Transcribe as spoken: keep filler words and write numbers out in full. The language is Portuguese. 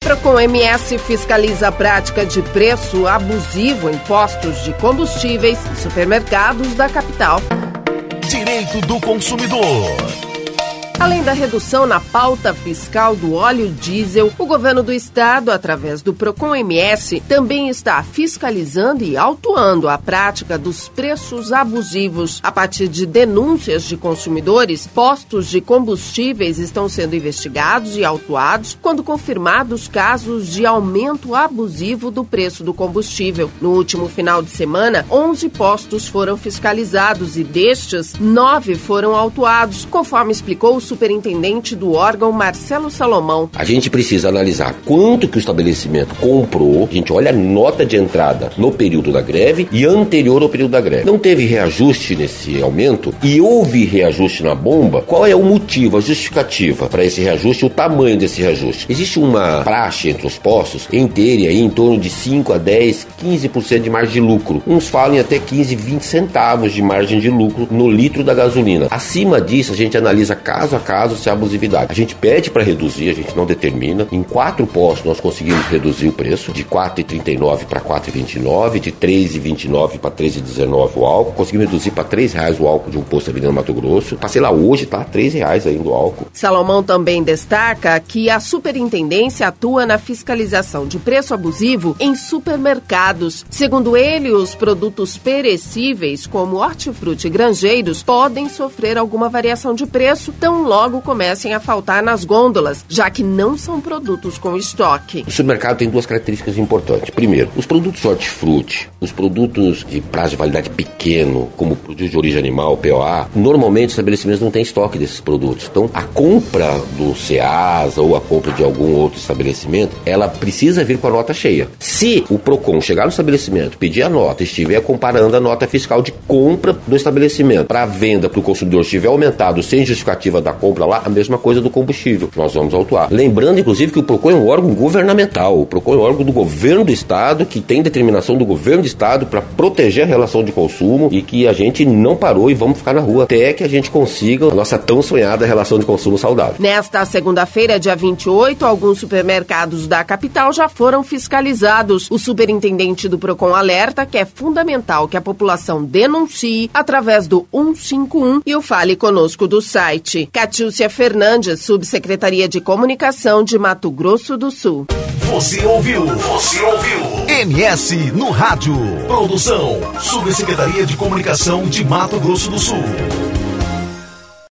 Procon-M S fiscaliza a prática de preço abusivo em postos de combustíveis e supermercados da capital. Direito do consumidor. Além da redução na pauta fiscal do óleo diesel, o governo do estado, através do Procon-M S, também está fiscalizando e autuando a prática dos preços abusivos. A partir de denúncias de consumidores, postos de combustíveis estão sendo investigados e autuados quando confirmados casos de aumento abusivo do preço do combustível. No último final de semana, onze postos foram fiscalizados e destes, nove foram autuados, conforme explicou o superintendente do órgão, Marcelo Salomão. A gente precisa analisar quanto que o estabelecimento comprou. A gente olha a nota de entrada no período da greve e anterior ao período da greve. Não teve reajuste nesse aumento e houve reajuste na bomba. Qual é o motivo, a justificativa para esse reajuste, o tamanho desse reajuste? Existe uma praxe entre os postos em terem aí em torno de cinco a dez, quinze por cento de margem de lucro. Uns falam em até quinze, vinte centavos de margem de lucro no litro da gasolina. Acima disso, a gente analisa caso a caso se há abusividade. A gente pede para reduzir, a gente não determina. Em quatro postos nós conseguimos reduzir o preço de quatro reais e trinta e nove centavos para quatro reais e vinte e nove centavos, de três reais e vinte e nove centavos para três reais e dezenove centavos o álcool. Conseguimos reduzir para três reais o álcool de um posto ali no Mato Grosso. Passei lá hoje, tá três reais ainda o álcool. Salomão também destaca que a superintendência atua na fiscalização de preço abusivo em supermercados. Segundo ele, os produtos perecíveis, como hortifruti e granjeiros, podem sofrer alguma variação de preço tão logo comecem a faltar nas gôndolas, já que não são produtos com estoque. O supermercado tem duas características importantes. Primeiro, os produtos hortifruti, os produtos de prazo de validade pequeno, como produtos de origem animal, P O A, normalmente os estabelecimentos não têm estoque desses produtos. Então, a compra do Ceasa ou a compra de algum outro estabelecimento, ela precisa vir com a nota cheia. Se o Procon chegar no estabelecimento, pedir a nota, estiver comparando a nota fiscal de compra do estabelecimento para a venda para o consumidor, estiver aumentado sem justificativa da compra lá, a mesma coisa do combustível. Nós vamos autuar. Lembrando, inclusive, que o Procon é um órgão governamental. O Procon é um órgão do governo do estado, que tem determinação do governo do estado para proteger a relação de consumo e que a gente não parou e vamos ficar na rua até que a gente consiga a nossa tão sonhada relação de consumo saudável. Nesta segunda-feira, dia vinte e oito, alguns supermercados da capital já foram fiscalizados. O superintendente do Procon alerta que é fundamental que a população denuncie através do um cinco um e o Fale Conosco do site. Catiúcia Fernandes, Subsecretaria de Comunicação de Mato Grosso do Sul. Você ouviu? Você ouviu? M S no rádio. Produção, Subsecretaria de Comunicação de Mato Grosso do Sul.